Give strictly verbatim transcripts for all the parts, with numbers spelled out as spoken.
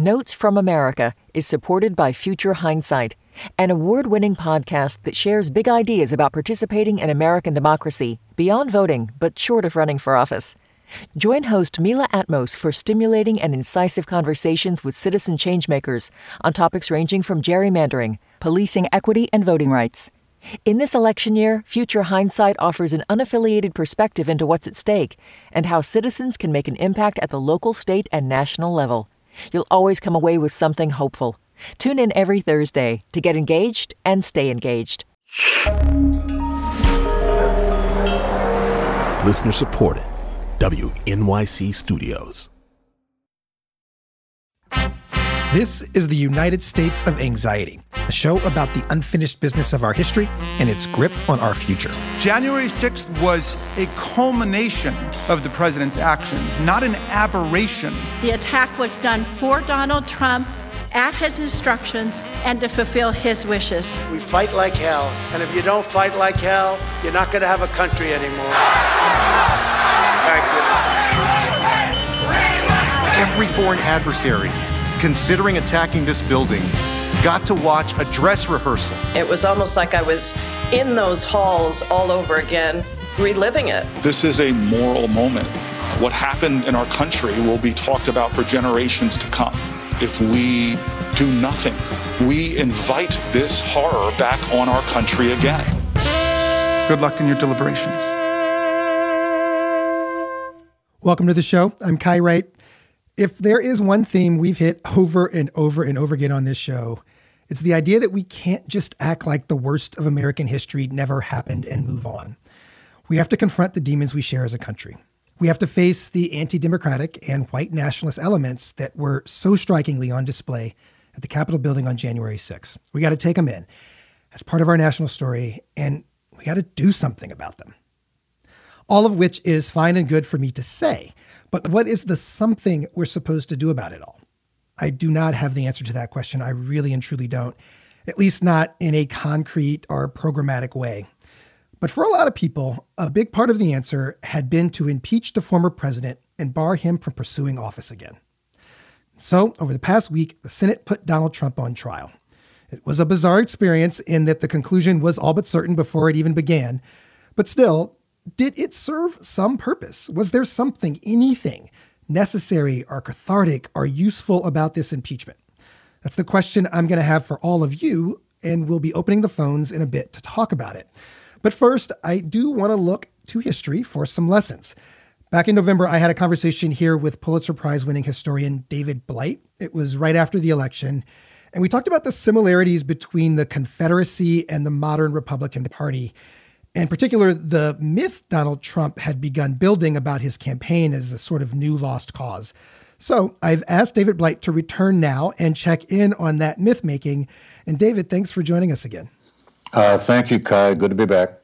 Notes from America is supported by Future Hindsight, an award-winning podcast that shares big ideas about participating in American democracy beyond voting, but short of running for office. Join host Mila Atmos for stimulating and incisive conversations with citizen changemakers on topics ranging from gerrymandering, policing equity, and voting rights. In this election year, Future Hindsight offers an unaffiliated perspective into what's at stake and how citizens can make an impact at the local, state, and national level. You'll always come away with something hopeful. Tune in every Thursday to get engaged and stay engaged. Listener supported. W N Y C Studios. This is the United States of Anxiety, a show about the unfinished business of our history and its grip on our future. January sixth was a culmination of the president's actions, not an aberration. The attack was done for Donald Trump, at his instructions, and to fulfill his wishes. We fight like hell, and if you don't fight like hell, you're not going to have a country anymore. Thank you. Every foreign adversary considering attacking this building got to watch a dress rehearsal. It was almost like I was in those halls all over again, reliving it. This is a moral moment. What happened in our country will be talked about for generations to come. If we do nothing, we invite this horror back on our country again. Good luck in your deliberations. Welcome to the show. I'm Kai Wright. If there is one theme we've hit over and over and over again on this show, it's the idea that we can't just act like the worst of American history never happened and move on. We have to confront the demons we share as a country. We have to face the anti-democratic and white nationalist elements that were so strikingly on display at the Capitol building on January sixth. We got to take them in as part of our national story, and we got to do something about them. All of which is fine and good for me to say. But what is the something we're supposed to do about it all? I do not have the answer to that question. I really and truly don't, at least not in a concrete or programmatic way. But for a lot of people, a big part of the answer had been to impeach the former president and bar him from pursuing office again. So over the past week, the Senate put Donald Trump on trial. It was a bizarre experience in that the conclusion was all but certain before it even began. But still, did it serve some purpose? Was there something, anything necessary or cathartic or useful about this impeachment? That's the question I'm going to have for all of you, and we'll be opening the phones in a bit to talk about it. But first, I do want to look to history for some lessons. Back in November, I had a conversation here with Pulitzer Prize-winning historian David Blight. It was right after the election, and we talked about the similarities between the Confederacy and the modern Republican Party. In particular, the myth Donald Trump had begun building about his campaign as a sort of new lost cause. So I've asked David Blight to return now and check in on that myth-making. And David, thanks for joining us again. Uh, thank you, Kai. Good to be back.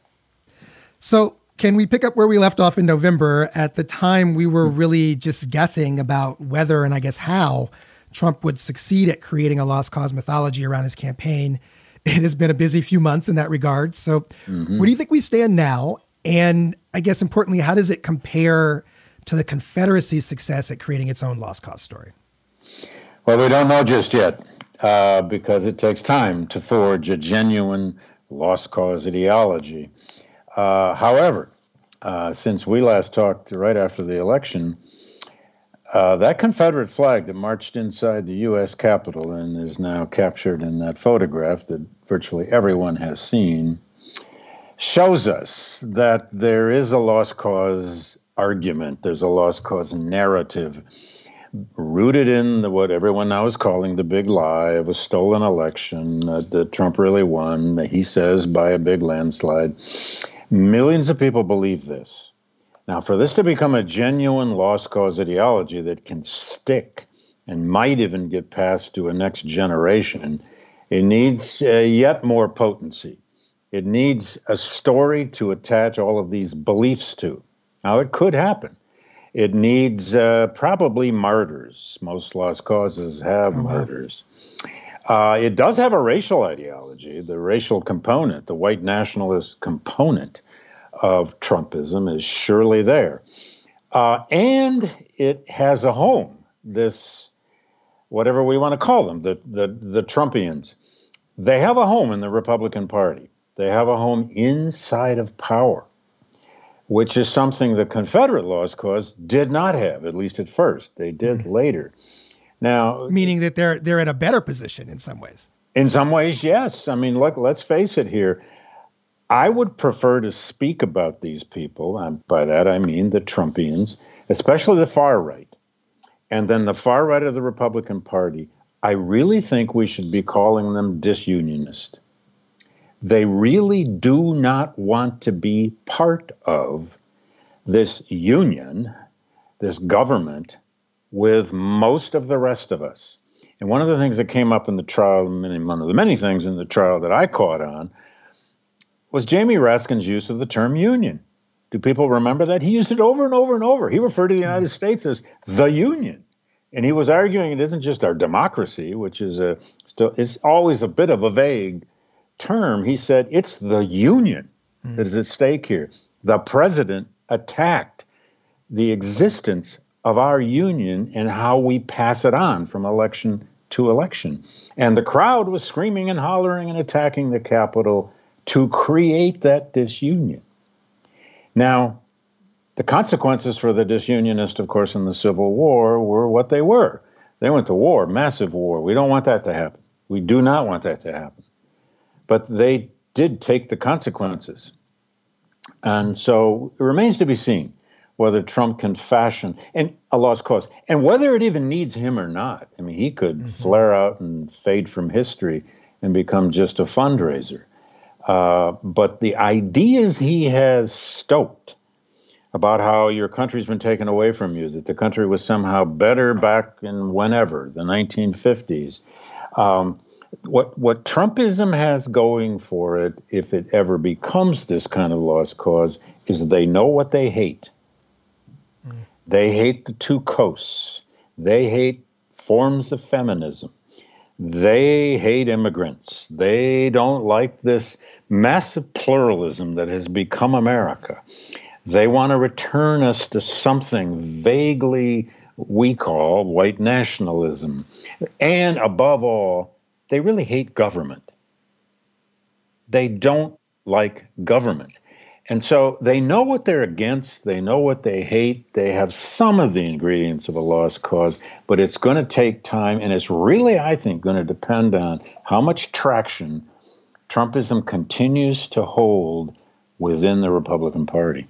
So can we pick up where we left off in November? At the time, we were really just guessing about whether, and I guess how, Trump would succeed at creating a lost cause mythology around his campaign. It has been a busy few months in that regard. So mm-hmm. Where do you think we stand now? And I guess importantly, how does it compare to the Confederacy's success at creating its own lost cause story? Well, we don't know just yet uh, because it takes time to forge a genuine lost cause ideology. Uh, however, uh, since we last talked right after the election, Uh, that Confederate flag that marched inside the U S Capitol and is now captured in that photograph that virtually everyone has seen shows us that there is a lost cause argument. There's a lost cause narrative rooted in the, what everyone now is calling the big lie of a stolen election uh, that Trump really won, he says, by a big landslide. Millions of people believe this. Now, for this to become a genuine lost cause ideology that can stick and might even get passed to a next generation, it needs uh, yet more potency. It needs a story to attach all of these beliefs to. Now, it could happen. It needs uh, probably martyrs. Most lost causes have oh, martyrs. Wow. Uh, it does have a racial ideology, the racial component, the white nationalist component of Trumpism is surely there. Uh, and it has a home, this whatever we want to call them, the, the, the Trumpians, they have a home in the Republican Party. They have a home inside of power, which is something the Confederate Lost Cause did not have, at least at first. They did mm-hmm. later. Now, meaning that they're they're in a better position in some ways. In some ways, yes. I mean, look, let's face it here. I would prefer to speak about these people, and by that I mean the Trumpians, especially the far right, and then the far right of the Republican Party. I really think we should be calling them disunionist. They really do not want to be part of this union, this government, with most of the rest of us. And one of the things that came up in the trial, one of the many things in the trial that I caught on, was Jamie Raskin's use of the term union. Do people remember that? He used it over and over and over. He referred to the United States as the union. And he was arguing it isn't just our democracy, which is a still is always a bit of a vague term. He said it's the union mm. that is at stake here. The president attacked the existence of our union and how we pass it on from election to election. And the crowd was screaming and hollering and attacking the Capitol to create that disunion. Now, the consequences for the disunionists, of course, in the Civil War were what they were. They went to war, massive war. We don't want that to happen. We do not want that to happen. But they did take the consequences. And so it remains to be seen whether Trump can fashion and a lost cause, and whether it even needs him or not. I mean, he could mm-hmm. flare out and fade from history and become just a fundraiser. Uh, but the ideas he has stoked about how your country's been taken away from you, that the country was somehow better back in whenever, the nineteen fifties. Um, what what Trumpism has going for it, if it ever becomes this kind of lost cause, is they know what they hate. Mm. They hate the two coasts. They hate forms of feminism. They hate immigrants. They don't like this massive pluralism that has become America. They want to return us to something vaguely we call white nationalism. And above all, they really hate government. They don't like government. And so they know what they're against. They know what they hate. They have some of the ingredients of a lost cause, but it's going to take time. And it's really, I think, going to depend on how much traction Trumpism continues to hold within the Republican Party.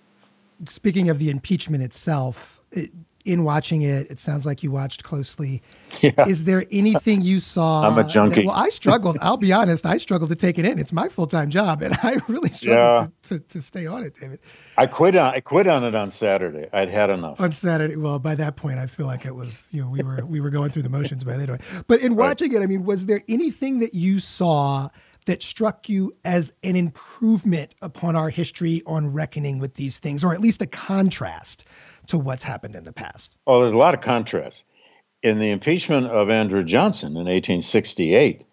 Speaking of the impeachment itself, it, in watching it, it sounds like you watched closely. Yeah. Is there anything you saw? I'm a junkie. That, well, I struggled. I'll be honest. I struggled to take it in. It's my full-time job, and I really struggled yeah. to, to, to stay on it, David. I quit on I quit on it on Saturday. I'd had enough. On Saturday. Well, by that point, I feel like it was, you know, we were we were going through the motions by then. But in watching right. it, I mean, was there anything that you saw that struck you as an improvement upon our history on reckoning with these things, or at least a contrast to what's happened in the past? Oh, there's a lot of contrast. In the impeachment of Andrew Johnson in eighteen sixty-eight,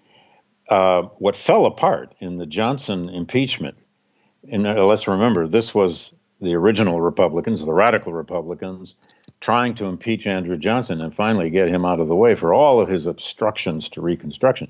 uh, what fell apart in the Johnson impeachment, and uh, let's remember, this was the original Republicans, the radical Republicans, trying to impeach Andrew Johnson and finally get him out of the way for all of his obstructions to Reconstruction.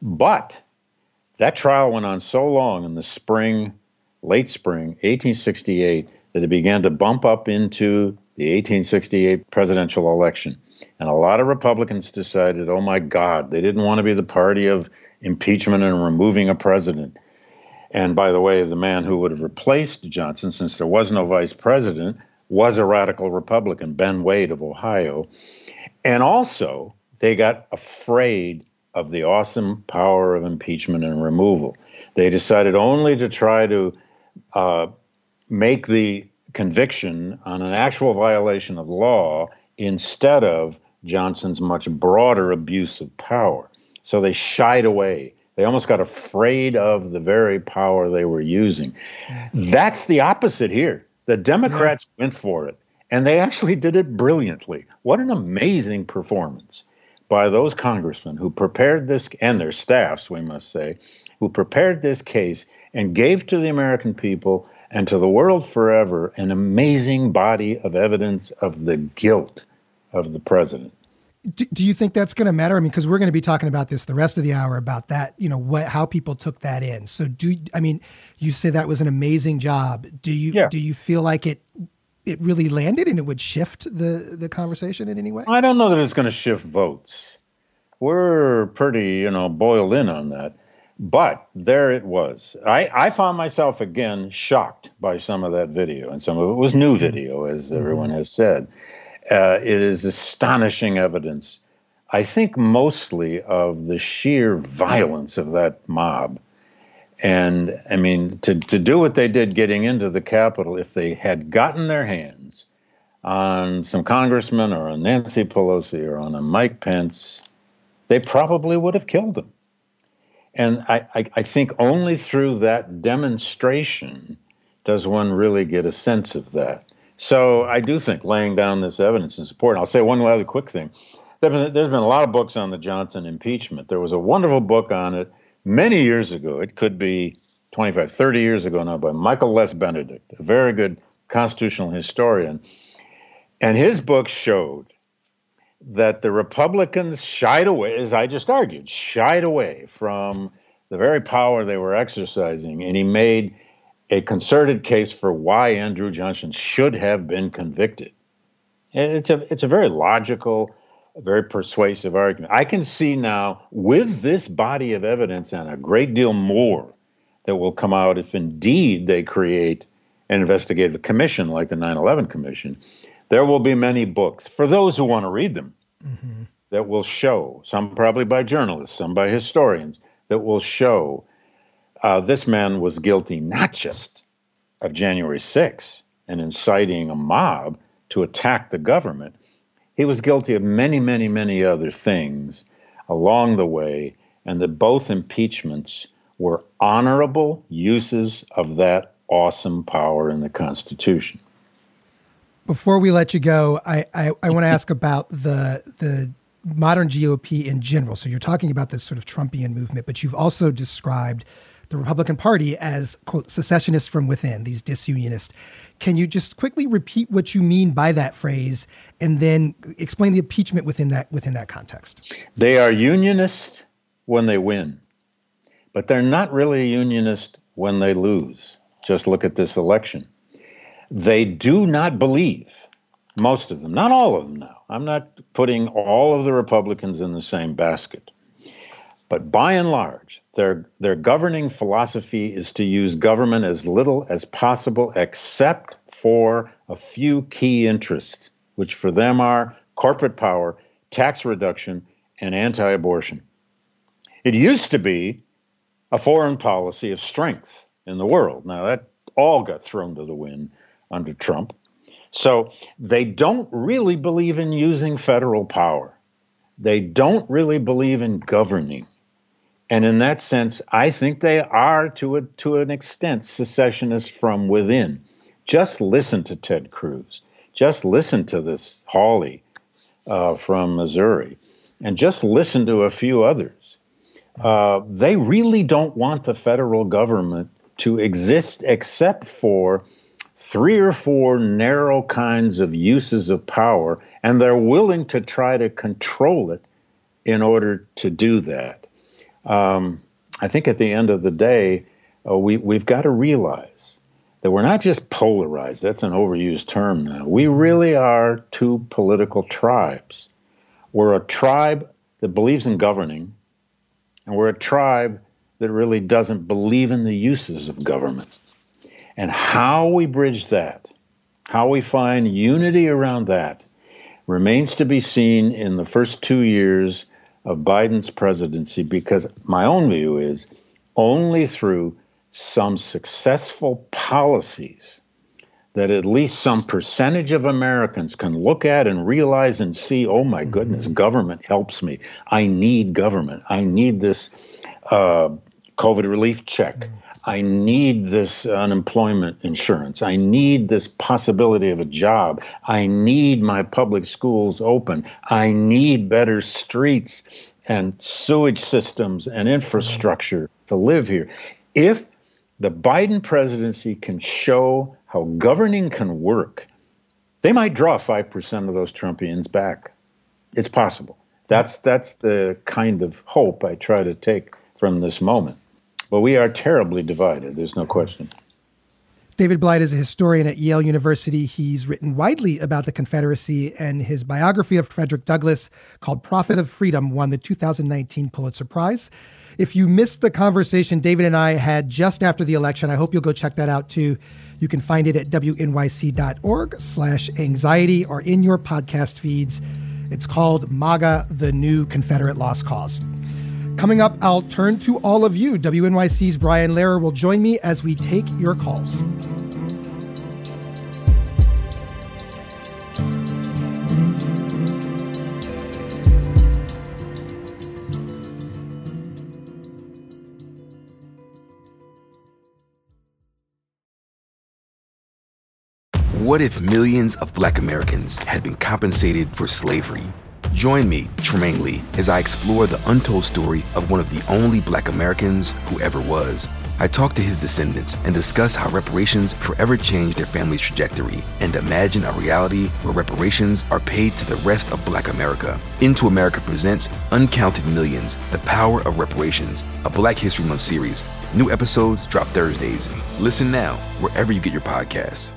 But that trial went on so long in the spring, late spring, eighteen sixty-eight, that it began to bump up into the eighteen sixty-eight presidential election. And a lot of Republicans decided, oh my God, they didn't want to be the party of impeachment and removing a president. And by the way, the man who would have replaced Johnson, since there was no vice president, was a radical Republican, Ben Wade of Ohio. And also, they got afraid of the awesome power of impeachment and removal. They decided only to try to uh, make the conviction on an actual violation of law instead of Johnson's much broader abuse of power. So they shied away. They almost got afraid of the very power they were using. That's the opposite here. The Democrats yeah. went for it, and they actually did it brilliantly. What an amazing performance by those congressmen who prepared this, and their staffs, we must say, who prepared this case and gave to the American people and to the world forever an amazing body of evidence of the guilt of the president. Do, do you think that's going to matter? I mean, because we're going to be talking about this the rest of the hour about that, you know, what, how people took that in. So do, I mean, you say that was an amazing job. Do you, yeah. do you feel like it, it really landed and it would shift the, the conversation in any way? I don't know that it's going to shift votes. We're pretty, you know, boiled in on that. But there it was. I, I found myself, again, shocked by some of that video. And some of it was new video, as everyone has said. Uh, it is astonishing evidence, I think mostly of the sheer violence of that mob. And, I mean, to, to do what they did getting into the Capitol, if they had gotten their hands on some congressmen or on Nancy Pelosi or on a Mike Pence, they probably would have killed them. And I, I, I think only through that demonstration does one really get a sense of that. So I do think laying down this evidence in support. And I'll say one other quick thing. There's been, there's been a lot of books on the Johnson impeachment. There was a wonderful book on it many years ago. It could be twenty-five, thirty years ago now, by Michael Les Benedict, a very good constitutional historian. And his book showed that the Republicans shied away, as I just argued, shied away from the very power they were exercising. And he made a concerted case for why Andrew Johnson should have been convicted. It's a, it's a very logical, very persuasive argument. I can see now, with this body of evidence and a great deal more that will come out if indeed they create an investigative commission like the nine eleven Commission, there will be many books, for those who want to read them, mm-hmm. that will show, some probably by journalists, some by historians, that will show uh, this man was guilty not just of January sixth and inciting a mob to attack the government. He was guilty of many, many, many other things along the way, and that both impeachments were honorable uses of that awesome power in the Constitution. Before we let you go, I, I, I want to ask about the the modern G O P in general. So you're talking about this sort of Trumpian movement, but you've also described the Republican Party as, quote, secessionists from within, these disunionists. Can you just quickly repeat what you mean by that phrase and then explain the impeachment within that within that context? They are unionist when they win, but they're not really a unionist when they lose. Just look at this election. They do not believe, most of them, not all of them now. I'm not putting all of the Republicans in the same basket. But by and large, their their governing philosophy is to use government as little as possible, except for a few key interests, which for them are corporate power, tax reduction, and anti-abortion. It used to be a foreign policy of strength in the world. Now, that all got thrown to the wind under Trump. So they don't really believe in using federal power. They don't really believe in governing. And in that sense, I think they are, to a, to an extent, secessionists from within. Just listen to Ted Cruz. Just listen to this Hawley uh, from Missouri. And just listen to a few others. Uh, they really don't want the federal government to exist except for three or four narrow kinds of uses of power, and they're willing to try to control it in order to do that. Um, I think at the end of the day, uh, we, we've got to realize that we're not just polarized. That's an overused term now. We really are two political tribes. We're a tribe that believes in governing, and we're a tribe that really doesn't believe in the uses of government. And how we bridge that, how we find unity around that, remains to be seen in the first two years of Biden's presidency, because my own view is only through some successful policies that at least some percentage of Americans can look at and realize and see, oh my goodness, mm-hmm. government helps me. I need government. I need this uh, COVID relief check. Mm-hmm. I need this unemployment insurance. I need this possibility of a job. I need my public schools open. I need better streets and sewage systems and infrastructure to live here. If the Biden presidency can show how governing can work, they might draw five percent of those Trumpians back. It's possible. That's that's the kind of hope I try to take from this moment. But we are terribly divided. There's no question. David Blight is a historian at Yale University. He's written widely about the Confederacy, and his biography of Frederick Douglass, called Prophet of Freedom, won the two thousand nineteen Pulitzer Prize. If you missed the conversation David and I had just after the election, I hope you'll go check that out too. You can find it at W N Y C dot org slash anxiety or in your podcast feeds. It's called MAGA, the New Confederate Lost Cause. Coming up, I'll turn to all of you. W N Y C's Brian Lehrer will join me as we take your calls. What if millions of Black Americans had been compensated for slavery? Join me, Tremaine Lee, as I explore the untold story of one of the only Black Americans who ever was. I talk to his descendants and discuss how reparations forever changed their family's trajectory and imagine a reality where reparations are paid to the rest of Black America. Into America presents Uncounted Millions, The Power of Reparations, a Black History Month series. New episodes drop Thursdays. Listen now wherever you get your podcasts.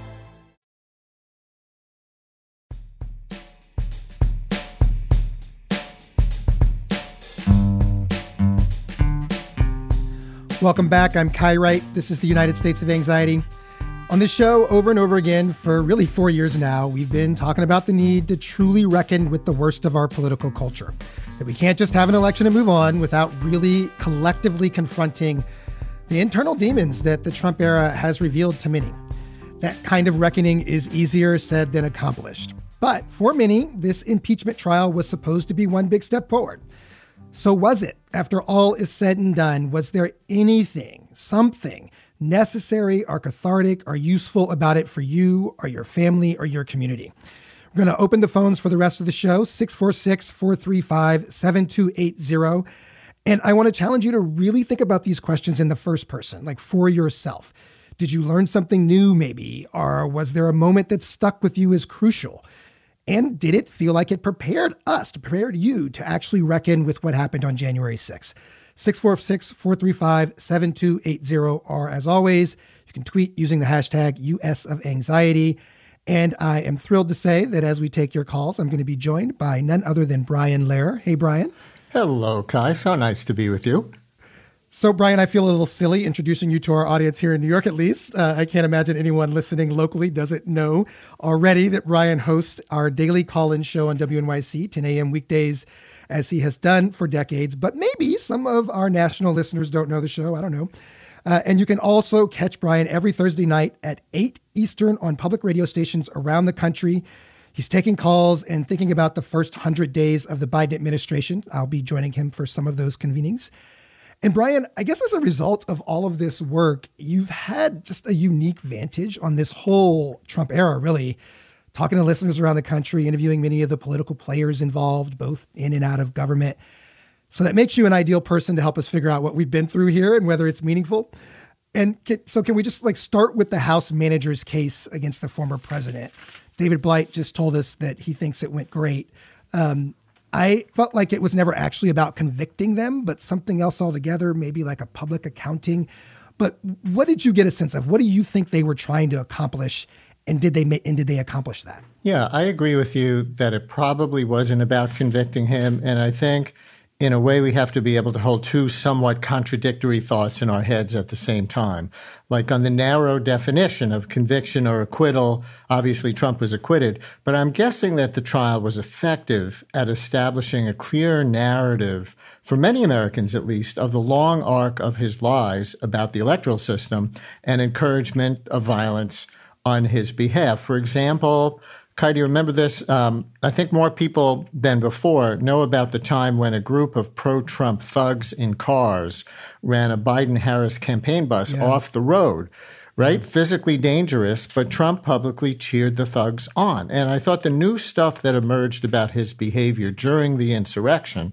Welcome back. I'm Kai Wright. This is the United States of Anxiety. On this show, over and over again, for really four years now, we've been talking about the need to truly reckon with the worst of our political culture. That we can't just have an election and move on without really collectively confronting the internal demons that the Trump era has revealed to many. That kind of reckoning is easier said than accomplished. But for many, this impeachment trial was supposed to be one big step forward. So was it? After all is said and done, was there anything, something necessary or cathartic or useful about it for you or your family or your community? We're going to open the phones for the rest of the show, six four six, four three five, seven two eight zero. And I want to challenge you to really think about these questions in the first person, like for yourself. Did you learn something new maybe? Or was there a moment that stuck with you as crucial? And did it feel like it prepared us, to prepared you to actually reckon with what happened on January sixth? six four six, four three five, seven two eight zero. Or as always, you can tweet using the hashtag U S of Anxiety. And I am thrilled to say that as we take your calls, I'm going to be joined by none other than Brian Lehrer. Hey, Brian. Hello, Kai. So nice to be with you. So, Brian, I feel a little silly introducing you to our audience here in New York, at least. Uh, I can't imagine anyone listening locally doesn't know already that Brian hosts our daily call-in show on W N Y C, ten a.m. weekdays, as he has done for decades. But maybe some of our national listeners don't know the show. I don't know. Uh, and you can also catch Brian every Thursday night at eight Eastern on public radio stations around the country. He's taking calls and thinking about the first one hundred days of the Biden administration. I'll be joining him for some of those convenings. And Brian, I guess as a result of all of this work, you've had just a unique vantage on this whole Trump era, really, talking to listeners around the country, interviewing many of the political players involved, both in and out of government. So that makes you an ideal person to help us figure out what we've been through here and whether it's meaningful. And can, so can we just like start with the House manager's case against the former president? David Blight just told us that he thinks it went great. Um, I felt like it was never actually about convicting them, but something else altogether, maybe like a public accounting. But what did you get a sense of? What do you think they were trying to accomplish? And did they ma- and did they accomplish that? Yeah, I agree with you that it probably wasn't about convicting him. And I think in a way we have to be able to hold two somewhat contradictory thoughts in our heads at the same time. Like on the narrow definition of conviction or acquittal, obviously Trump was acquitted, but I'm guessing that the trial was effective at establishing a clear narrative, for many Americans at least, of the long arc of his lies about the electoral system and encouragement of violence on his behalf. For example, Kai, do you remember this? Um, I think more people than before know about the time when a group of pro-Trump thugs in cars ran a Biden-Harris campaign bus yeah. off the road, right? Yeah. Physically dangerous, but Trump publicly cheered the thugs on. And I thought the new stuff that emerged about his behavior during the insurrection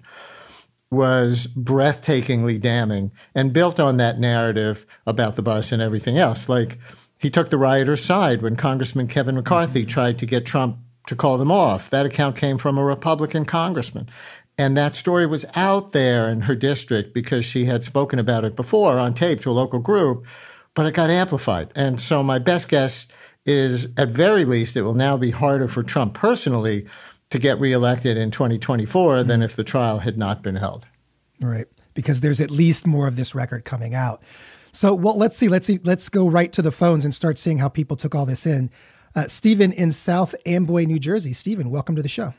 was breathtakingly damning and built on that narrative about the bus and everything else. Like, he took the rioters' side when Congressman Kevin McCarthy tried to get Trump to call them off. That account came from a Republican congressman. And that story was out there in her district because she had spoken about it before on tape to a local group, but it got amplified. And so my best guess is, at very least, it will now be harder for Trump personally to get reelected in twenty twenty-four than if the trial had not been held. Right, because there's at least more of this record coming out. So, well, let's see. Let's see. Let's go right to the phones and start seeing how people took all this in. Uh, Stephen in South Amboy, New Jersey. Stephen, welcome to the show.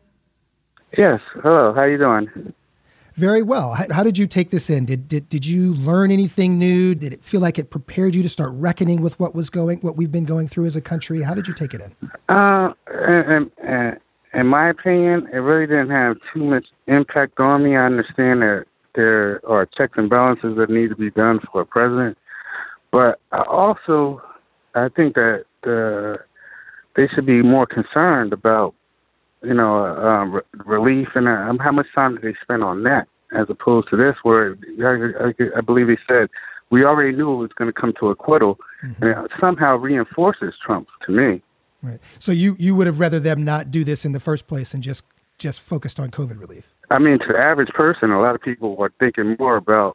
Yes. Hello. How you doing? Very well. How, how did you take this in? Did, did did you learn anything new? Did it feel like it prepared you to start reckoning with what was going, what we've been going through as a country? How did you take it in? Uh, in, in, in my opinion, it really didn't have too much impact on me. I understand that there are checks and balances that need to be done for a president, but I also I think that uh, they should be more concerned about, you know, uh, re- relief and uh, how much time did they spend on that, as opposed to this, where I, I, I believe they said we already knew it was going to come to acquittal, mm-hmm. and it somehow reinforces Trump to me. Right. So you, you would have rather them not do this in the first place and just just focused on COVID relief? I mean, to the average person, a lot of people are thinking more about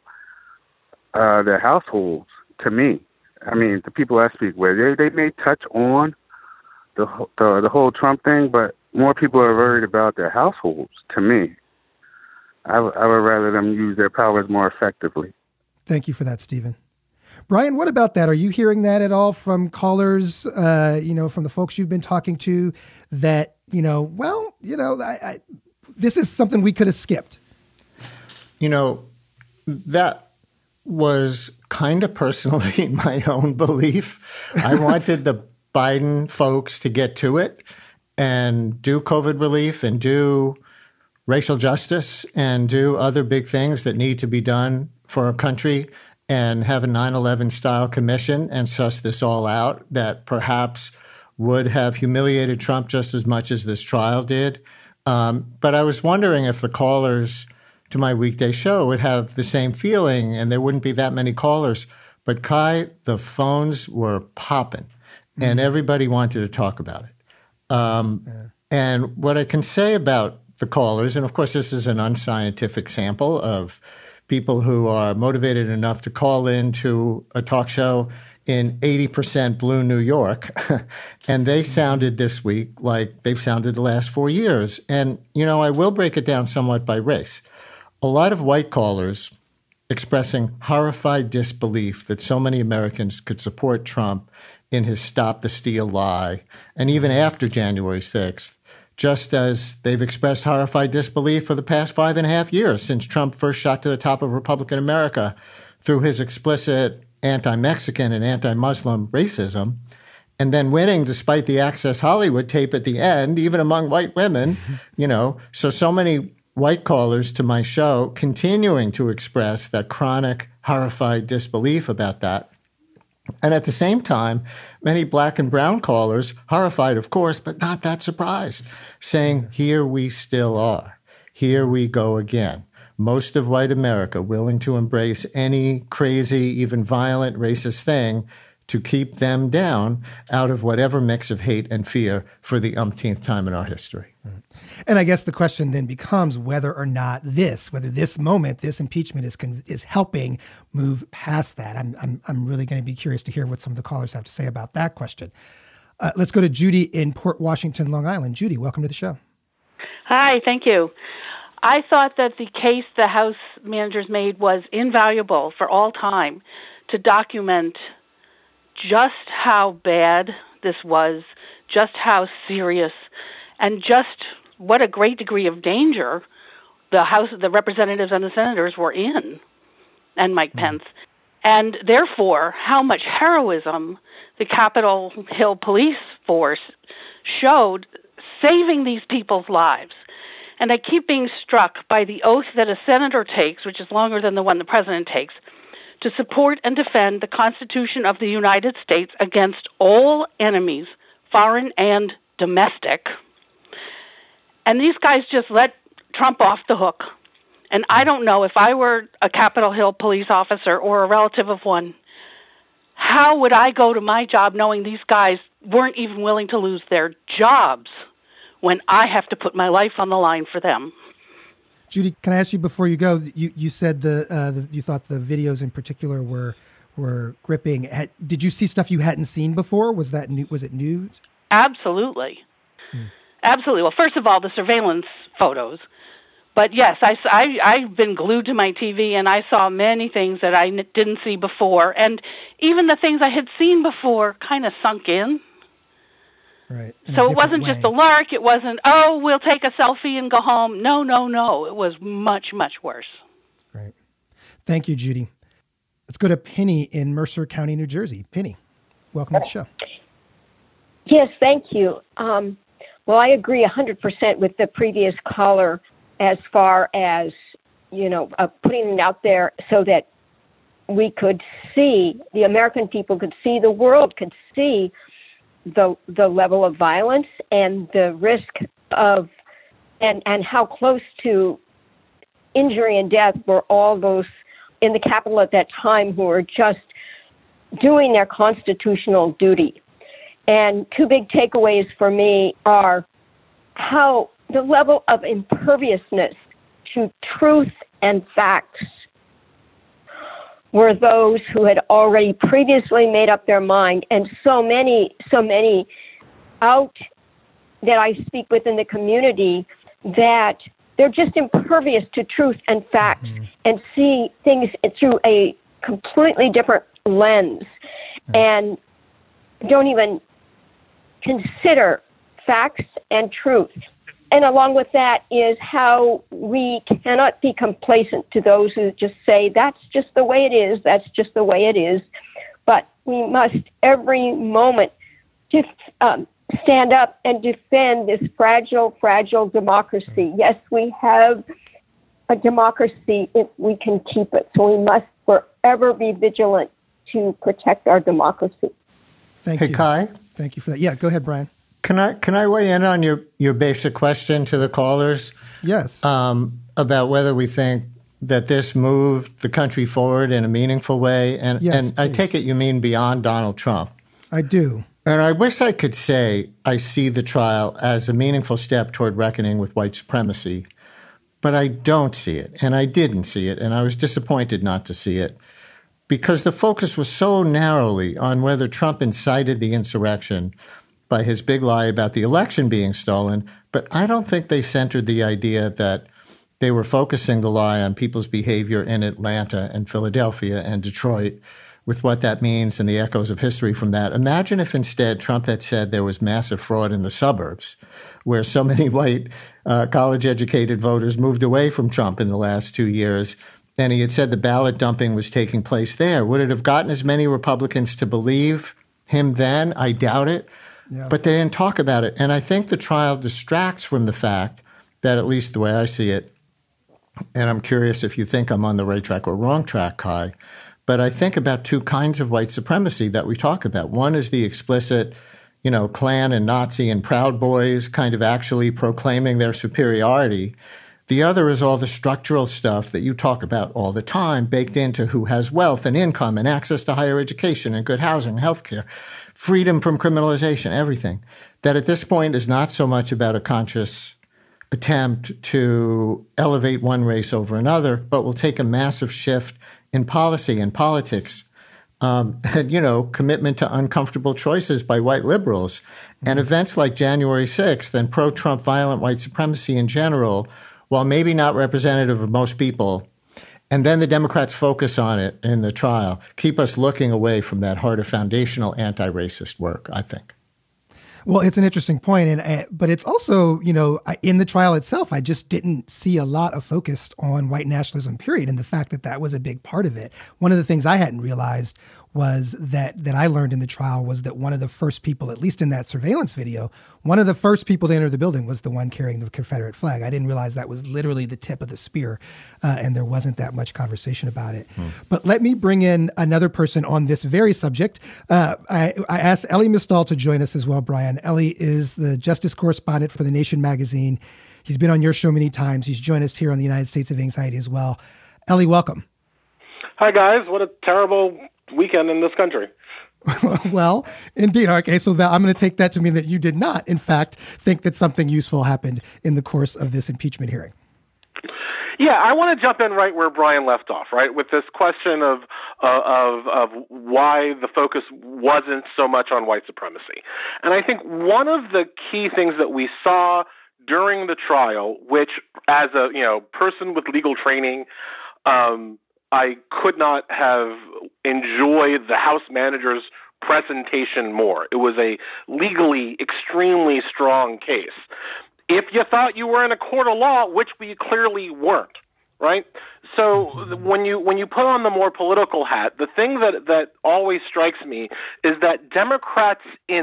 uh, their households. To me, I mean, the people I speak with, they they may touch on the the, the whole Trump thing, but more people are worried about their households, to me. I, w- I would rather them use their powers more effectively. Thank you for that, Stephen. Brian, what about that? Are you hearing that at all from callers, uh, you know, from the folks you've been talking to, that, you know, well, you know, I, I, this is something we could have skipped? You know, that was kind of personally my own belief. I wanted the Biden folks to get to it and do COVID relief and do racial justice and do other big things that need to be done for our country, and have a nine eleven style commission and suss this all out that perhaps would have humiliated Trump just as much as this trial did. Um, but I was wondering if the callers to my weekday show would have the same feeling and there wouldn't be that many callers. But Kai, the phones were popping, mm-hmm. and everybody wanted to talk about it. Um, yeah. And what I can say about the callers, and of course this is an unscientific sample of people who are motivated enough to call in to a talk show in eighty percent blue New York, and they sounded this week like they've sounded the last four years. And, you know, I will break it down somewhat by race. A lot of white callers expressing horrified disbelief that so many Americans could support Trump in his Stop the Steal lie, and even after January sixth, just as they've expressed horrified disbelief for the past five and a half years since Trump first shot to the top of Republican America through his explicit anti-Mexican and anti-Muslim racism, and then winning despite the Access Hollywood tape at the end, even among white women, you know. So, so many white callers to my show continuing to express that chronic, horrified disbelief about that. And at the same time, many black and brown callers, horrified, of course, but not that surprised, saying, here we still are. Here we go again. Most of white America willing to embrace any crazy, even violent racist thing to keep them down out of whatever mix of hate and fear for the umpteenth time in our history. And I guess the question then becomes whether or not this, whether this moment, this impeachment is con- is helping move past that. I'm I'm I'm really going to be curious to hear what some of the callers have to say about that question. Uh, let's go to Judy in Port Washington, Long Island. Judy, welcome to the show. Hi, thank you. I thought that the case the House managers made was invaluable for all time to document just how bad this was, just how serious, and just what a great degree of danger the House, the representatives and the senators were in, and Mike Pence. And therefore, how much heroism the Capitol Hill police force showed saving these people's lives. And I keep being struck by the oath that a senator takes, which is longer than the one the president takes, to support and defend the Constitution of the United States against all enemies, foreign and domestic. And these guys just let Trump off the hook. And I don't know, if I were a Capitol Hill police officer or a relative of one, how would I go to my job knowing these guys weren't even willing to lose their jobs when I have to put my life on the line for them. Judy, can I ask you before you go? You you said the, uh, the you thought the videos in particular were were gripping. Had, did you see stuff you hadn't seen before? Was that new? Was it new? Absolutely, hmm. absolutely. Well, first of all, the surveillance photos. But yes, I, I, I've been glued to my T V, and I saw many things that I n- didn't see before. And even the things I had seen before kind of sunk in. Right. So it wasn't way. just a lark. It wasn't, oh, we'll take a selfie and go home. No, no, no. It was much, much worse. Right. Thank you, Judy. Let's go to Penny in Mercer County, New Jersey. Penny, welcome to the show. Yes, thank you. Um, well, I agree one hundred percent with the previous caller as far as, you know, uh, putting it out there so that we could see, the American people could see, the world could see the the level of violence and the risk of, and, and how close to injury and death were all those in the Capitol at that time who were just doing their constitutional duty. And two big takeaways for me are how the level of imperviousness to truth and facts were those who had already previously made up their mind, and so many, so many out that I speak with in the community that they're just impervious to truth and facts mm-hmm. and see things through a completely different lens mm-hmm. and don't even consider facts and truth. And along with that is how we cannot be complacent to those who just say, that's just the way it is, that's just the way it is. But we must every moment just um, stand up and defend this fragile, fragile democracy. Yes, we have a democracy if we can keep it. So we must forever be vigilant to protect our democracy. Thank hey, you. Kai? Thank you for that. Yeah, go ahead, Brian. Can I can I weigh in on your, your basic question to the callers? Yes. Um, about whether we think that this moved the country forward in a meaningful way? And, yes, and I take it you mean beyond Donald Trump. I do. And I wish I could say I see the trial as a meaningful step toward reckoning with white supremacy, but I don't see it, and I didn't see it, and I was disappointed not to see it, because the focus was so narrowly on whether Trump incited the insurrection by his big lie about the election being stolen, but I don't think they centered the idea that they were focusing the lie on people's behavior in Atlanta and Philadelphia and Detroit, with what that means and the echoes of history from that. Imagine if instead Trump had said there was massive fraud in the suburbs, where so many white uh, college-educated voters moved away from Trump in the last two years, and he had said the ballot dumping was taking place there. Would it have gotten as many Republicans to believe him then? I doubt it. Yeah. But they didn't talk about it. And I think the trial distracts from the fact that, at least the way I see it, and I'm curious if you think I'm on the right track or wrong track, Kai, but I think about two kinds of white supremacy that we talk about. One is the explicit, you know, Klan and Nazi and Proud Boys kind of actually proclaiming their superiority. The other is all the structural stuff that you talk about all the time, baked into who has wealth and income and access to higher education and good housing, health care, freedom from criminalization, everything. That at this point is not so much about a conscious attempt to elevate one race over another, but will take a massive shift in policy and politics, um, and, you know, commitment to uncomfortable choices by white liberals. Mm-hmm. And events like January sixth and pro-Trump violent white supremacy in general, while maybe not representative of most people, and then the Democrats focus on it in the trial, keep us looking away from that harder foundational anti-racist work, I think. Well, it's an interesting point, and uh, but it's also, you know, I, in the trial itself, I just didn't see a lot of focus on white nationalism, period, and the fact that that was a big part of it. One of the things I hadn't realized was that that I learned in the trial was that one of the first people, at least in that surveillance video, one of the first people to enter the building was the one carrying the Confederate flag. I didn't realize that was literally the tip of the spear, uh, and there wasn't that much conversation about it. Hmm. But let me bring in another person on this very subject. Uh, I, I asked Elie Mystal to join us as well, Brian. Elie is the justice correspondent for The Nation magazine. He's been on your show many times. He's joined us here on the United States of Anxiety as well. Elie, welcome. Hi, guys. What a terrible weekend in this country. Well, indeed. Okay, so that, I'm going to take that to mean that you did not, in fact, think that something useful happened in the course of this impeachment hearing. Yeah, I want to jump in right where Brian left off, right, with this question of uh, of of why the focus wasn't so much on white supremacy. And I think one of the key things that we saw during the trial, which as a you know person with legal training, um, I could not have enjoyed the House manager's presentation more. It was a legally extremely strong case. If you thought you were in a court of law, which we clearly weren't, right? So when you when you put on the more political hat, the thing that, that always strikes me is that Democrats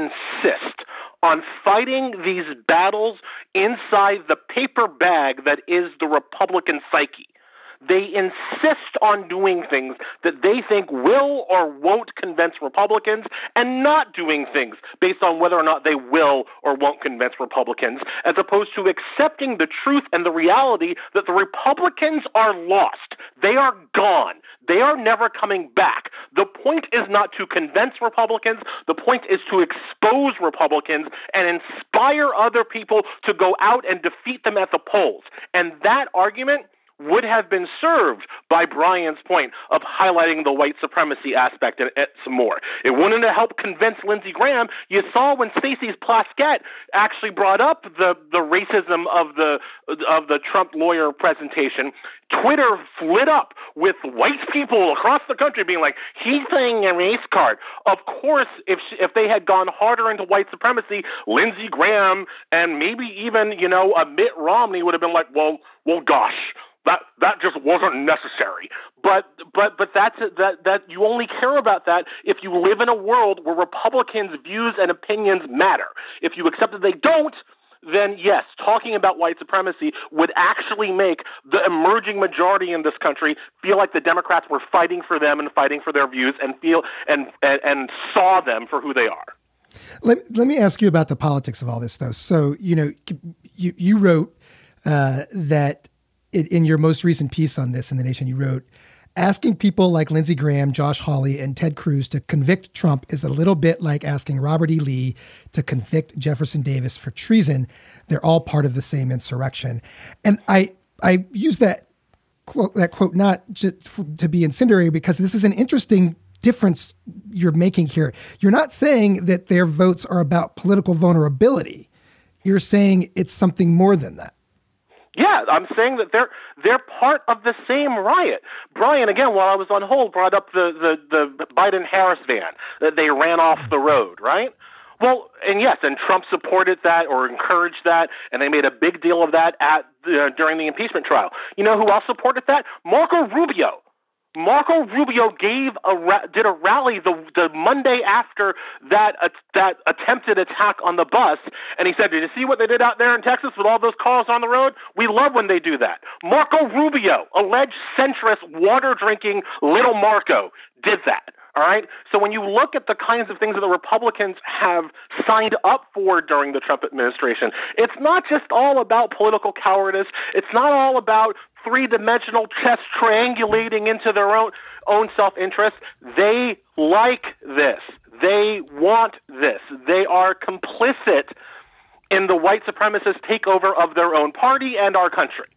insist on fighting these battles inside the paper bag that is the Republican psyche. They insist on doing things that they think will or won't convince Republicans and not doing things based on whether or not they will or won't convince Republicans, as opposed to accepting the truth and the reality that the Republicans are lost. They are gone. They are never coming back. The point is not to convince Republicans. The point is to expose Republicans and inspire other people to go out and defeat them at the polls. And that argument would have been served by Brian's point of highlighting the white supremacy aspect and, and some more. It wouldn't have helped convince Lindsey Graham. You saw when Stacey Plaskett actually brought up the, the racism of the of the Trump lawyer presentation, Twitter lit up with white people across the country being like, he's playing a race card. Of course, if she, if they had gone harder into white supremacy, Lindsey Graham and maybe even, you know, a Mitt Romney would have been like, well, well, gosh, That that just wasn't necessary. But but but that's that that you only care about that if you live in a world where Republicans' views and opinions matter. If you accept that they don't, then yes, talking about white supremacy would actually make the emerging majority in this country feel like the Democrats were fighting for them and fighting for their views and feel and and, and saw them for who they are. Let let me ask you about the politics of all this, though. So you know, you you wrote uh, that. In your most recent piece on this in The Nation, you wrote, asking people like Lindsey Graham, Josh Hawley, and Ted Cruz to convict Trump is a little bit like asking Robert E. Lee to convict Jefferson Davis for treason. They're all part of the same insurrection. And I I use that quote, that quote not just to be incendiary because this is an interesting difference you're making here. You're not saying that their votes are about political vulnerability. You're saying it's something more than that. Yeah, I'm saying that they're they're part of the same riot. Brian, again, while I was on hold, brought up the, the, the Biden-Harris van that they ran off the road, right? Well, and yes, and Trump supported that or encouraged that, and they made a big deal of that at the, during the impeachment trial. You know who else supported that? Marco Rubio. Marco Rubio gave a ra- did a rally the the Monday after that uh, that attempted attack on the bus, and he said, "Did you see what they did out there in Texas with all those cars on the road? We love when they do that." Marco Rubio, alleged centrist, water drinking little Marco, did that. All right. So when you look at the kinds of things that the Republicans have signed up for during the Trump administration, it's not just all about political cowardice. It's not all about three-dimensional chess triangulating into their own own self-interest. They like this. They want this. They are complicit in the white supremacist takeover of their own party and our country.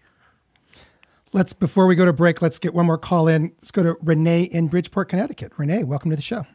Let's, before we go to break, let's get one more call in. Let's go to Renee in Bridgeport, Connecticut. Renee, welcome to the show.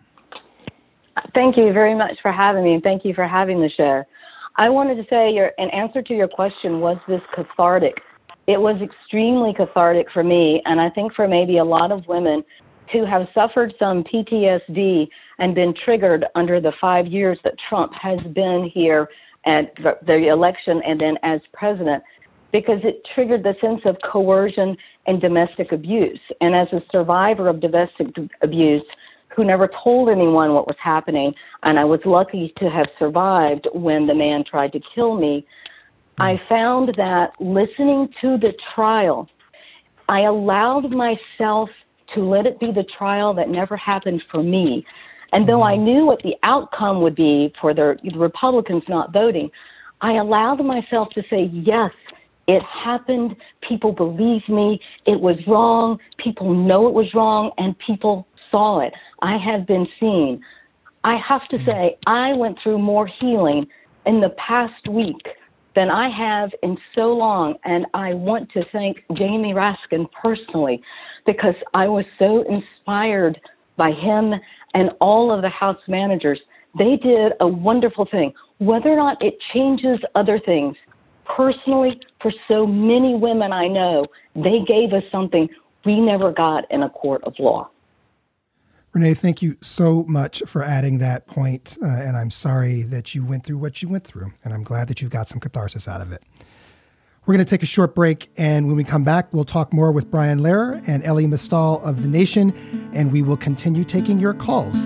Thank you very much for having me, and thank you for having the show. I wanted to say, your, in answer to your question, was this cathartic? It was extremely cathartic for me, and I think for maybe a lot of women who have suffered some P T S D and been triggered under the five years that Trump has been here at the, the election and then as president, because it triggered the sense of coercion and domestic abuse. And as a survivor of domestic abuse who never told anyone what was happening, and I was lucky to have survived when the man tried to kill me, I found that listening to the trial, I allowed myself to let it be the trial that never happened for me. And though I knew what the outcome would be for the, the Republicans not voting, I allowed myself to say, yes, it happened. People believe me. It was wrong. People know it was wrong, and people saw it. I have been seen. I have to say, I went through more healing in the past week than I have in so long. And I want to thank Jamie Raskin personally, because I was so inspired by him and all of the House managers. They did a wonderful thing. Whether or not it changes other things, personally, for so many women I know, they gave us something we never got in a court of law. Renee, thank you so much for adding that point, uh, and I'm sorry that you went through what you went through, and I'm glad that you've got some catharsis out of it. We're going to take a short break, and when we come back, we'll talk more with Brian Lehrer and Elie Mystal of The Nation, and we will continue taking your calls.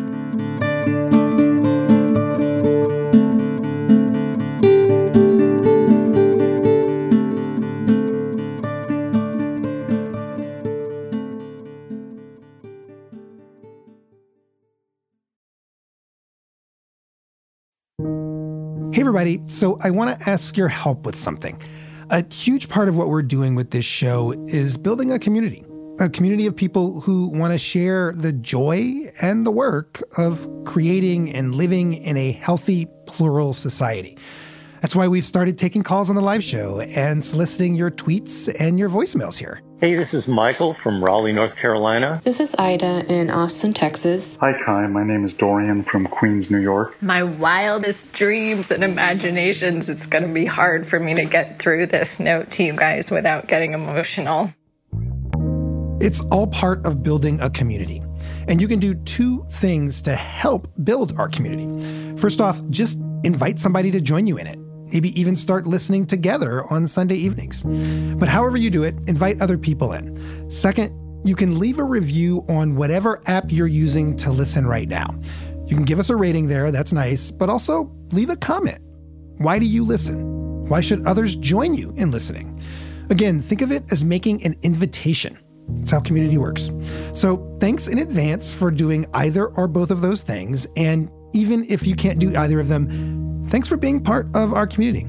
Hey, everybody. So I want to ask your help with something. A huge part of what we're doing with this show is building a community, a community of people who want to share the joy and the work of creating and living in a healthy, plural society. That's why we've started taking calls on the live show and soliciting your tweets and your voicemails here. Hey, this is Michael from Raleigh, North Carolina. This is Ida in Austin, Texas. Hi, Kai. My name is Dorian from Queens, New York. My wildest dreams and imaginations, it's going to be hard for me to get through this note to you guys without getting emotional. It's all part of building a community. And you can do two things to help build our community. First off, just invite somebody to join you in it. Maybe even start listening together on Sunday evenings. But however you do it, invite other people in. Second, you can leave a review on whatever app you're using to listen right now. You can give us a rating there, that's nice, but also leave a comment. Why do you listen? Why should others join you in listening? Again, think of it as making an invitation. That's how community works. So thanks in advance for doing either or both of those things. And even if you can't do either of them, thanks for being part of our community.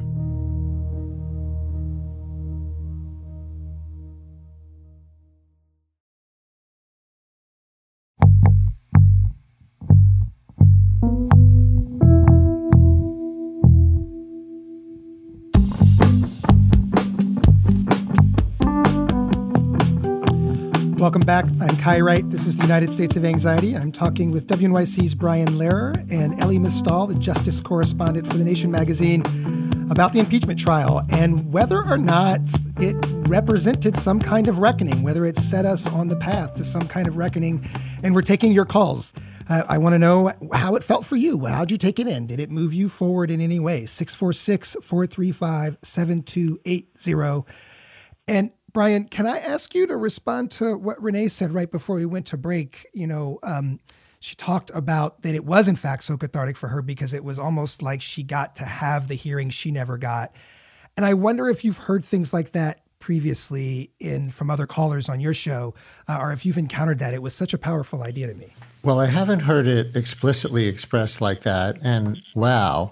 Welcome back. I'm Kai Wright. This is the United States of Anxiety. I'm talking with W N Y C's Brian Lehrer and Elie Mystal, the justice correspondent for The Nation magazine, about the impeachment trial and whether or not it represented some kind of reckoning, whether it set us on the path to some kind of reckoning. And we're taking your calls. Uh, I want to know how it felt for you. How'd you take it in? Did it move you forward in any way? six four six, four three five, seven two eight zero. And Brian, can I ask you to respond to what Renee said right before we went to break? You know, um, she talked about that it was in fact so cathartic for her because it was almost like she got to have the hearing she never got. And I wonder if you've heard things like that previously in from other callers on your show, uh, or if you've encountered that. It was such a powerful idea to me. Well, I haven't heard it explicitly expressed like that, and wow.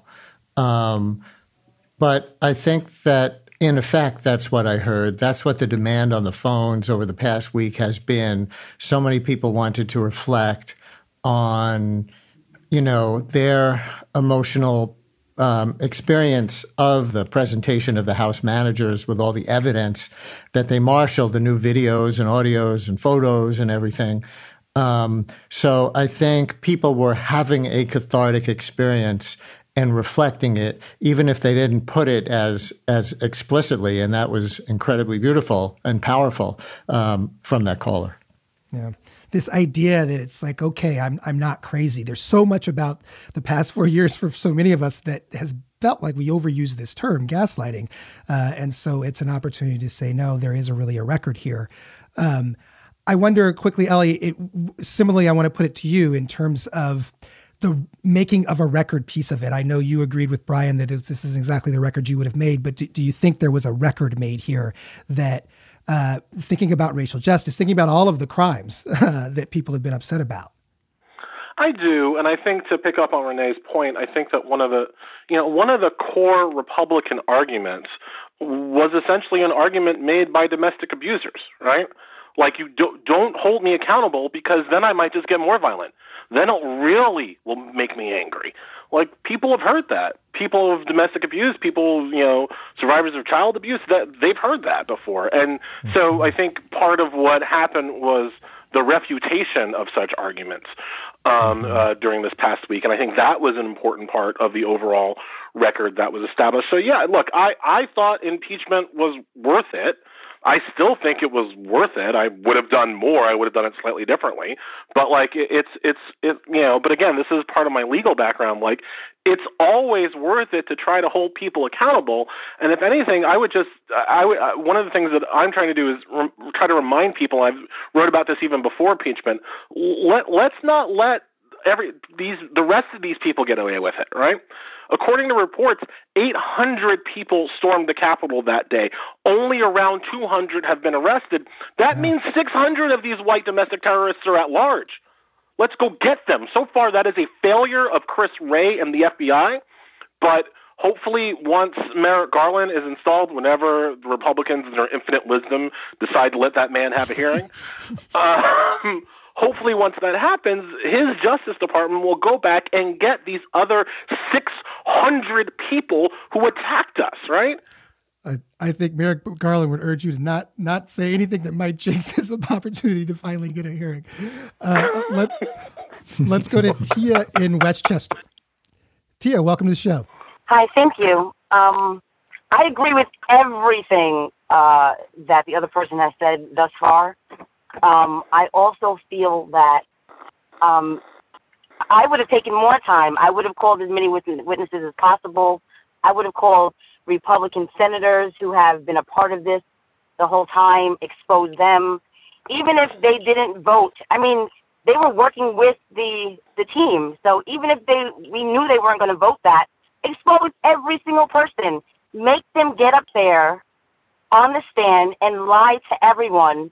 Um, but I think that in effect, that's what I heard. That's what the demand on the phones over the past week has been. So many people wanted to reflect on, you know, their emotional um, experience of the presentation of the House managers with all the evidence that they marshaled, the new videos and audios and photos and everything. Um, so I think people were having a cathartic experience and reflecting it, even if they didn't put it as as explicitly, and that was incredibly beautiful and powerful um, from that caller. Yeah, this idea that it's like, okay, I'm I'm not crazy. There's so much about the past four years for so many of us that has felt like we overuse this term, gaslighting, uh, and so it's an opportunity to say, no, there is a really a record here. Um, I wonder quickly, Elie. It, similarly, I want to put it to you in terms of the making of a record piece of it. I know you agreed with Brian that this is exactly the record you would have made, but do, do you think there was a record made here that uh, thinking about racial justice, thinking about all of the crimes uh, that people have been upset about? I do, and I think to pick up on Renee's point, I think that one of the, you know, one of the core Republican arguments was essentially an argument made by domestic abusers, right? Like, you do, don't hold me accountable, because then I might just get more violent. Then it really will make me angry. Like, people have heard that. People of domestic abuse, people, you know, survivors of child abuse, that they've heard that before. And so I think part of what happened was the refutation of such arguments um, uh, during this past week. And I think that was an important part of the overall record that was established. So, yeah, look, I, I thought impeachment was worth it. I still think it was worth it. I would have done more. I would have done it slightly differently. But, like, it, it's, it's, it, you know, but again, this is part of my legal background. Like, it's always worth it to try to hold people accountable. And if anything, I would just, I would, one of the things that I'm trying to do is re- try to remind people, I've wrote about this even before impeachment, let, let's not let every, these, the rest of these people get away with it, right? According to reports, eight hundred people stormed the Capitol that day. Only around two hundred have been arrested. That means six hundred of these white domestic terrorists are at large. Let's go get them. So far, that is a failure of Chris Wray and the F B I. But hopefully, once Merrick Garland is installed, whenever the Republicans in their infinite wisdom decide to let that man have a hearing, um, hopefully once that happens, his Justice Department will go back and get these other six hundred people who attacked us, right? I, I think Merrick Garland would urge you to not not say anything that might jinx his opportunity to finally get a hearing. Uh, let, let's go to Tia in Westchester. Tia, welcome to the show. Hi, thank you. Um, I agree with everything uh, that the other person has said thus far. Um, I also feel that um, I would have taken more time. I would have called as many witnesses as possible. I would have called Republican senators who have been a part of this the whole time, exposed them. Even if they didn't vote, I mean, they were working with the the team. So even if they we knew they weren't going to vote that, expose every single person. Make them get up there on the stand and lie to everyone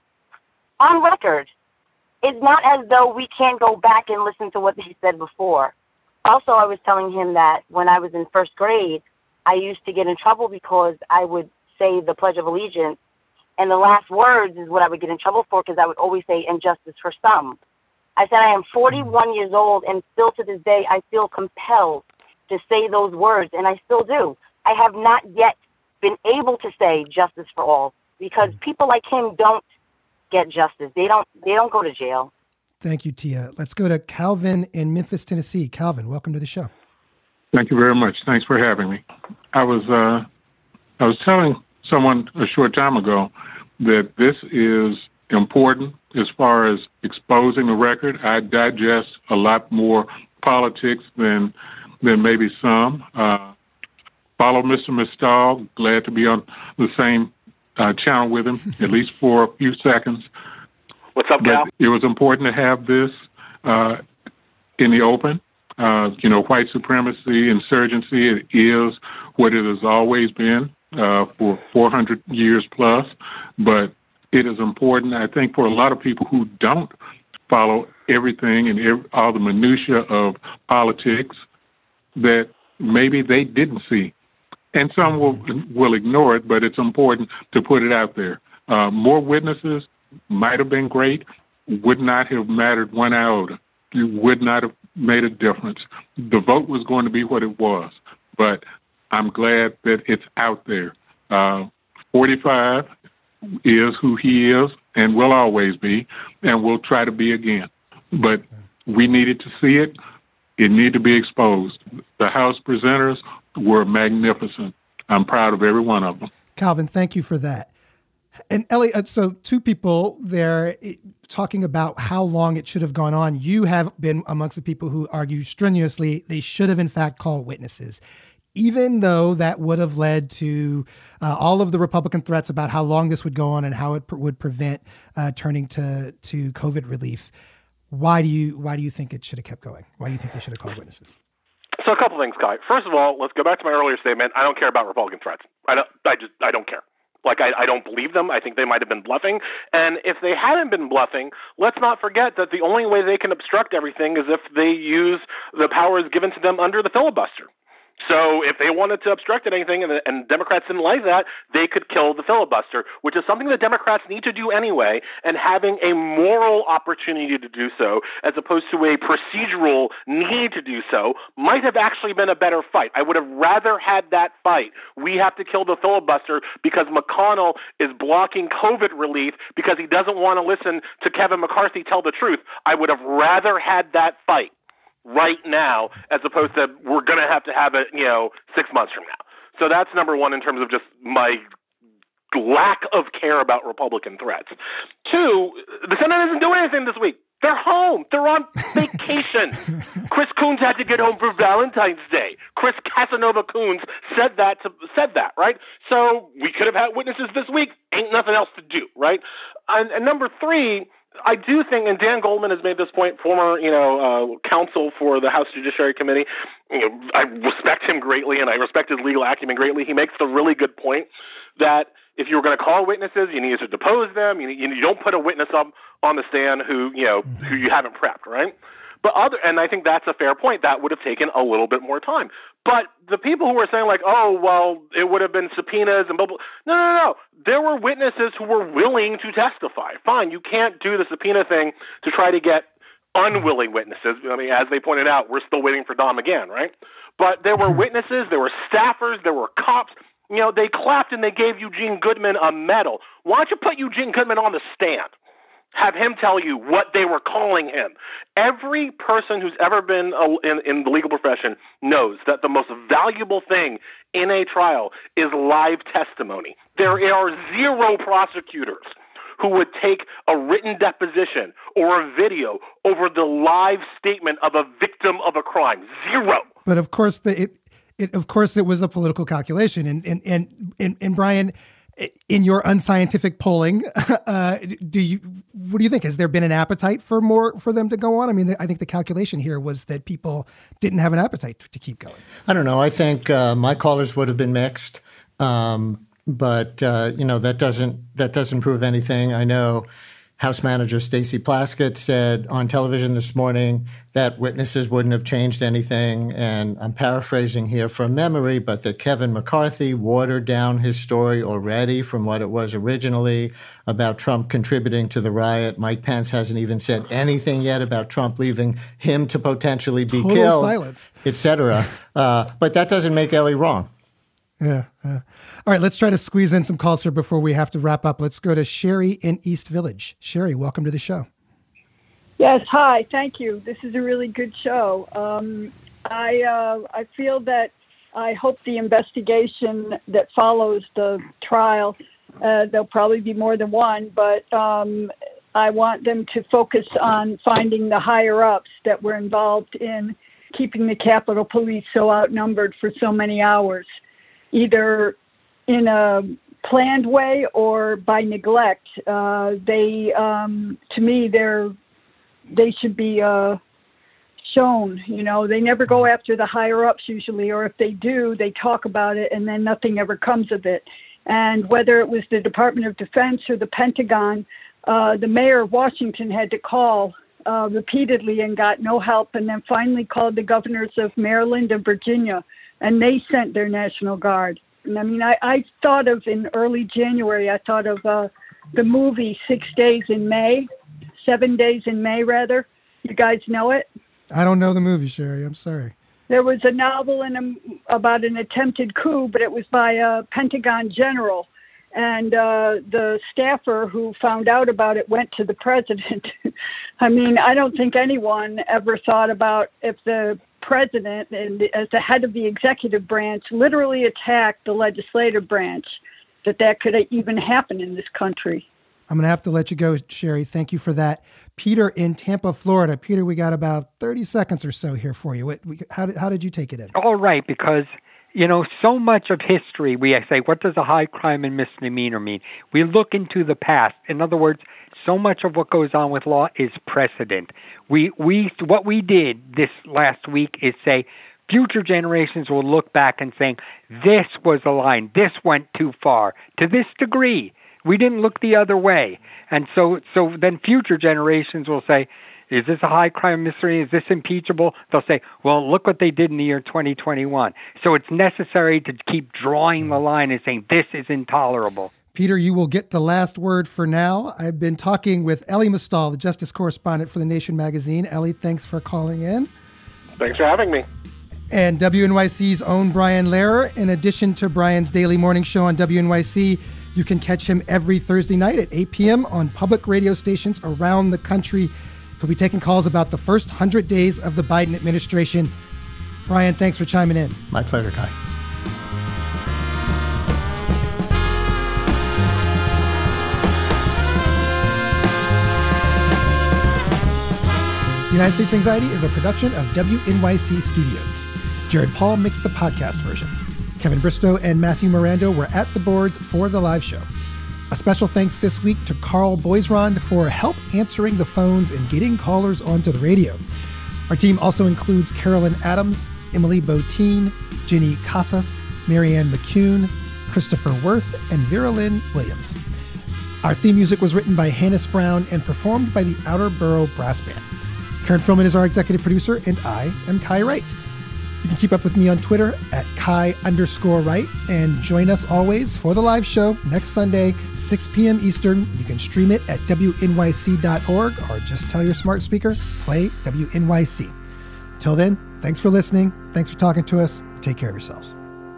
on record. It's not as though we can't go back and listen to what they said before. Also, I was telling him that when I was in first grade, I used to get in trouble because I would say the Pledge of Allegiance, and the last words is what I would get in trouble for, because I would always say, "and justice for some." I said, I am forty-one years old, and still to this day, I feel compelled to say those words, and I still do. I have not yet been able to say justice for all, because people like him don't get justice. They don't, they don't go to jail. Thank you, Tia. Let's go to Calvin in Memphis, Tennessee. Calvin, welcome to the show. Thank you very much. Thanks for having me. I was uh, I was telling someone a short time ago that this is important as far as exposing the record. I digest a lot more politics than than maybe some. Uh, follow Mister Mistal. Glad to be on the same uh, channel with him, at least for a few seconds. What's up, Cal? But it was important to have this uh, in the open. Uh, you know, white supremacy, insurgency, it is what it has always been uh, for four hundred years plus. But it is important, I think, for a lot of people who don't follow everything and every, all the minutia of politics, that maybe they didn't see. And some will will ignore it, but it's important to put it out there. Uh, more witnesses might have been great, would not have mattered one iota. You would not have made a difference. The vote was going to be what it was, but I'm glad that it's out there. Uh, forty-five is who he is and will always be, and will try to be again. But we needed to see it. It needed to be exposed. The House presenters were magnificent. I'm proud of every one of them. Calvin, thank you for that. And Ellie, so two people there talking about how long it should have gone on. You have been amongst the people who argue strenuously they should have, in fact, called witnesses, even though that would have led to uh, all of the Republican threats about how long this would go on and how it pr- would prevent uh, turning to to COVID relief. Why do you why do you think it should have kept going? Why do you think they should have called witnesses? So a couple things, Guy. First of all, let's go back to my earlier statement. I don't care about Republican threats. I don't. I just. I don't care. Like, I, I don't believe them. I think they might have been bluffing. And if they hadn't been bluffing, let's not forget that the only way they can obstruct everything is if they use the powers given to them under the filibuster. So if they wanted to obstruct anything and, and Democrats didn't like that, they could kill the filibuster, which is something that Democrats need to do anyway, and having a moral opportunity to do so as opposed to a procedural need to do so might have actually been a better fight. I would have rather had that fight. We have to kill the filibuster because McConnell is blocking COVID relief because he doesn't want to listen to Kevin McCarthy tell the truth. I would have rather had that fight right now, as opposed to we're going to have to have it, you know, six months from now. So that's number one in terms of just my lack of care about Republican threats. Two, the Senate isn't doing anything this week. They're home. They're on vacation. Chris Coons had to get home for Valentine's Day. Chris Casanova Coons said that to, said that, right? So we could have had witnesses this week. Ain't nothing else to do, right? And, and number three, I do think, and Dan Goldman has made this point, former, you know, uh, counsel for the House Judiciary Committee. You know, I respect him greatly, and I respect his legal acumen greatly. He makes the really good point that if you were going to call witnesses, you need to depose them. You, you don't put a witness up on the stand who, you know, who you haven't prepped, right? But other, and I think that's a fair point. That would have taken a little bit more time. But the people who were saying like, oh, well, it would have been subpoenas and blah, blah. No, no, no. There were witnesses who were willing to testify. Fine. You can't do the subpoena thing to try to get unwilling witnesses. I mean, as they pointed out, we're still waiting for Don McGahn, right? But there were witnesses, there were staffers, there were cops. You know, they clapped and they gave Eugene Goodman a medal. Why don't you put Eugene Goodman on the stand? Have him tell you what they were calling him. Every person who's ever been uh, in, in the legal profession knows that the most valuable thing in a trial is live testimony. There are zero prosecutors who would take a written deposition or a video over the live statement of a victim of a crime. Zero. But of course, the, it, it of course it was a political calculation, and and and and, and Brian, in your unscientific polling, uh, do you what do you think? Has there been an appetite for more for them to go on? I mean, I think the calculation here was that people didn't have an appetite to keep going. I don't know. I think uh, my callers would have been mixed, um, but uh, you know that doesn't that doesn't prove anything. I know House Manager Stacey Plaskett said on television this morning that witnesses wouldn't have changed anything, and I'm paraphrasing here from memory, but that Kevin McCarthy watered down his story already from what it was originally about Trump contributing to the riot. Mike Pence hasn't even said anything yet about Trump leaving him to potentially be Total killed, silence. et cetera. Uh, but that doesn't make Ellie wrong. Yeah, yeah. All right, let's try to squeeze in some calls here before we have to wrap up. Let's go to Sherry in East Village. Sherry, welcome to the show. Yes, hi, thank you. This is a really good show. Um, I uh, I feel that I hope the investigation that follows the trial, uh, there'll probably be more than one, but um, I want them to focus on finding the higher-ups that were involved in keeping the Capitol Police so outnumbered for so many hours, either in a planned way or by neglect. Uh, they, um, to me, they're, they should be uh, shown. You know, they never go after the higher ups usually, or if they do, they talk about it and then nothing ever comes of it. And whether it was the Department of Defense or the Pentagon, uh, the mayor of Washington had to call uh, repeatedly and got no help, and then finally called the governors of Maryland and Virginia, and they sent their National Guard. And I mean, I, I thought of in early January, I thought of uh, the movie Six Days in May, Seven Days in May, rather. You guys know it? I don't know the movie, Sherry. I'm sorry. There was a novel in a, about an attempted coup, but it was by a Pentagon general. And uh, the staffer who found out about it went to the president. I mean, I don't think anyone ever thought about if the president, and as the head of the executive branch, literally attacked the legislative branch, that that could even happen in this country. I'm going to have to let you go, Sherry. Thank you for that. Peter in Tampa, Florida. Peter, we got about thirty seconds or so here for you. What, how, did, how did you take it in? All right, because, you know, so much of history, we say, what does a high crime and misdemeanor mean? We look into the past. In other words, so much of what goes on with law is precedent. We we what we did this last week is say future generations will look back and saying this was a line, this went too far to this degree. We didn't look the other way, and so so then future generations will say, is this a high crime misdemeanor? Is this impeachable? They'll say, well, look what they did in the year twenty twenty-one. So it's necessary to keep drawing the line and saying this is intolerable. Peter, you will get the last word for now. I've been talking with Elie Mystal, the justice correspondent for The Nation magazine. Elie, thanks for calling in. Thanks for having me. And W N Y C's own Brian Lehrer. In addition to Brian's daily morning show on W N Y C, you can catch him every Thursday night at eight p.m. on public radio stations around the country. He'll be taking calls about the first one hundred days of the Biden administration. Brian, thanks for chiming in. My pleasure, Kai. United States of Anxiety is a production of W N Y C Studios. Jared Paul mixed the podcast version. Kevin Bristow and Matthew Miranda were at the boards for the live show. A special thanks this week to Carl Boisrond for help answering the phones and getting callers onto the radio. Our team also includes Carolyn Adams, Emily Botine, Ginny Casas, Marianne McCune, Christopher Worth, and Vera Lynn Williams. Our theme music was written by Hannes Brown and performed by the Outer Borough Brass Band. Karen Frillman is our executive producer, and I am Kai Wright. You can keep up with me on Twitter at Kai underscore Wright, and join us always for the live show next Sunday, six p.m. Eastern. You can stream it at W N Y C dot org or just tell your smart speaker, play W N Y C. Till then, thanks for listening. Thanks for talking to us. Take care of yourselves.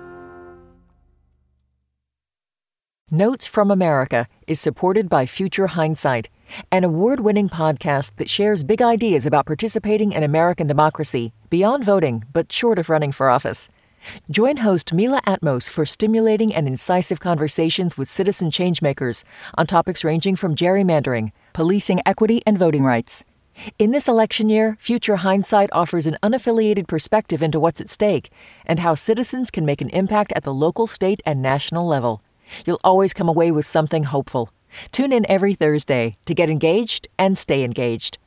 Notes from America is supported by Future Hindsight, an award-winning podcast that shares big ideas about participating in American democracy beyond voting, but short of running for office. Join host Mila Atmos for stimulating and incisive conversations with citizen changemakers on topics ranging from gerrymandering, policing equity, and voting rights. In this election year, Future Hindsight offers an unaffiliated perspective into what's at stake and how citizens can make an impact at the local, state, and national level. You'll always come away with something hopeful. Tune in every Thursday to get engaged and stay engaged.